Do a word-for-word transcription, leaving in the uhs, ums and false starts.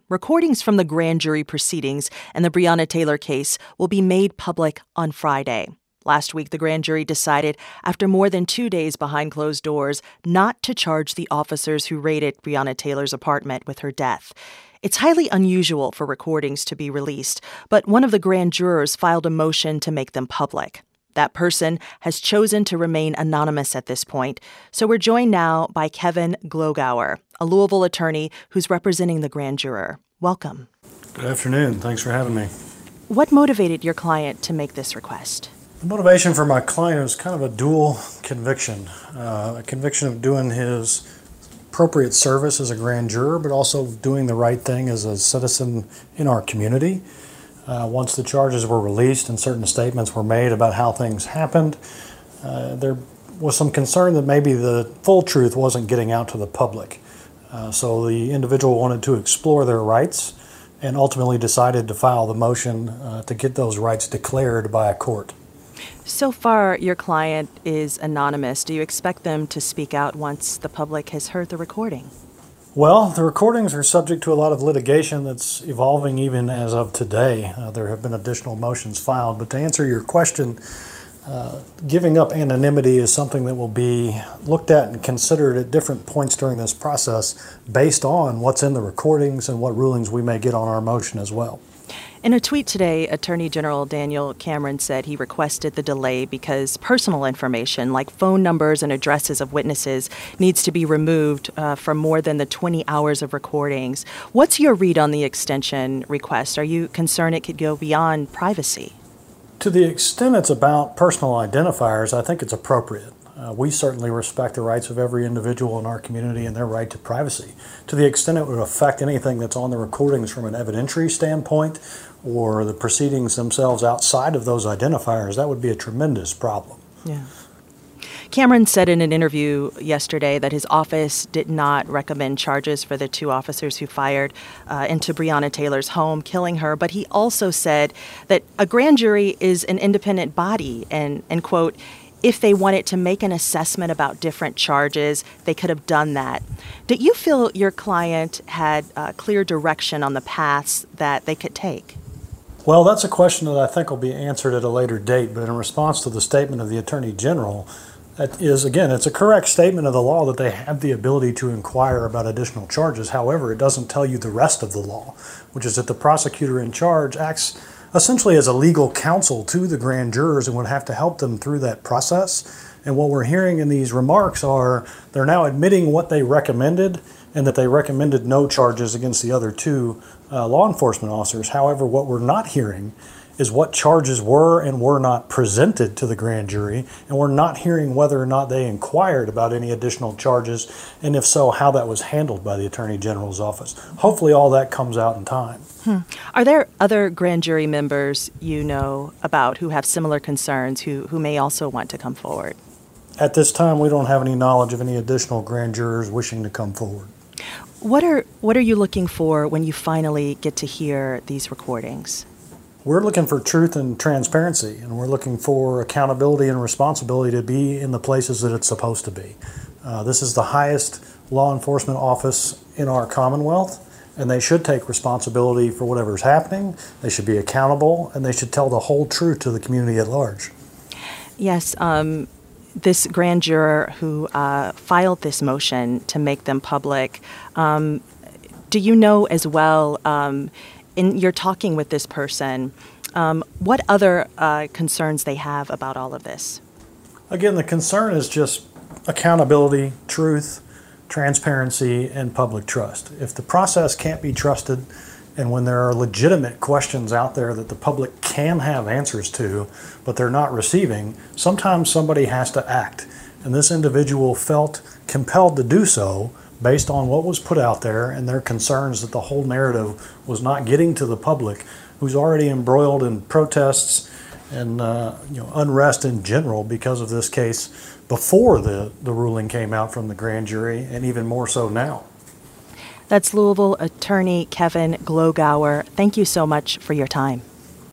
Recordings from the grand jury proceedings and the Breonna Taylor case will be made public on Friday. Last week, the grand jury decided, after more than two days behind closed doors, not to charge the officers who raided Breonna Taylor's apartment with her death. It's highly unusual for recordings to be released, but one of the grand jurors filed a motion to make them public. That person has chosen to remain anonymous at this point, so we're joined now by Kevin Glogauer, a Louisville attorney who's representing the grand juror. Welcome. Good afternoon. Thanks for having me. What motivated your client to make this request? The motivation for my client was kind of a dual conviction, uh, a conviction of doing his appropriate service as a grand juror, but also doing the right thing as a citizen in our community. Uh, once the charges were released and certain statements were made about how things happened, uh, there was some concern that maybe the full truth wasn't getting out to the public. Uh, so the individual wanted to explore their rights and ultimately decided to file the motion uh, to get those rights declared by a court. So far, your client is anonymous. Do you expect them to speak out once the public has heard the recording? Well, the recordings are subject to a lot of litigation that's evolving even as of today. Uh, there have been additional motions filed. But to answer your question, uh, giving up anonymity is something that will be looked at and considered at different points during this process based on what's in the recordings and what rulings we may get on our motion as well. In a tweet today, Attorney General Daniel Cameron said he requested the delay because personal information like phone numbers and addresses of witnesses needs to be removed uh, from more than the twenty hours of recordings. What's your read on the extension request? Are you concerned it could go beyond privacy? To the extent it's about personal identifiers, I think it's appropriate. Uh, we certainly respect the rights of every individual in our community and their right to privacy. To the extent it would affect anything that's on the recordings from an evidentiary standpoint or the proceedings themselves outside of those identifiers, that would be a tremendous problem. Yeah. Cameron said in an interview yesterday that his office did not recommend charges for the two officers who fired uh, into Breonna Taylor's home, killing her. But he also said that a grand jury is an independent body and, and quote, if they wanted to make an assessment about different charges, they could have done that. Do you feel your client had uh, clear direction on the paths that they could take? Well, that's a question that I think will be answered at a later date, but in response to the statement of the Attorney General, that is, again, it's a correct statement of the law that they have the ability to inquire about additional charges. However, it doesn't tell you the rest of the law, which is that the prosecutor in charge acts essentially as a legal counsel to the grand jurors and would have to help them through that process. And what we're hearing in these remarks are they're now admitting what they recommended and that they recommended no charges against the other two uh, law enforcement officers. However, what we're not hearing is what charges were and were not presented to the grand jury, and we're not hearing whether or not they inquired about any additional charges, and if so, how that was handled by the Attorney General's office. Hopefully all that comes out in time. Hmm. Are there other grand jury members you know about who have similar concerns, who, who may also want to come forward? At this time, we don't have any knowledge of any additional grand jurors wishing to come forward. What are, what are you looking for when you finally get to hear these recordings? We're looking for truth and transparency, and we're looking for accountability and responsibility to be in the places that it's supposed to be. Uh, this is the highest law enforcement office in our Commonwealth, and they should take responsibility for whatever's happening. They should be accountable, and they should tell the whole truth to the community at large. Yes, um, this grand juror who uh, filed this motion to make them public, um, do you know as well, um, in your talking with this person, um, what other uh, concerns they have about all of this? Again, the concern is just accountability, truth, transparency, and public trust. If the process can't be trusted, and when there are legitimate questions out there that the public can have answers to, but they're not receiving, sometimes somebody has to act. And this individual felt compelled to do so based on what was put out there and their concerns that the whole narrative was not getting to the public, who's already embroiled in protests and uh, you know, unrest in general because of this case before the, the ruling came out from the grand jury, and even more so now. That's Louisville attorney Kevin Glogauer. Thank you so much for your time.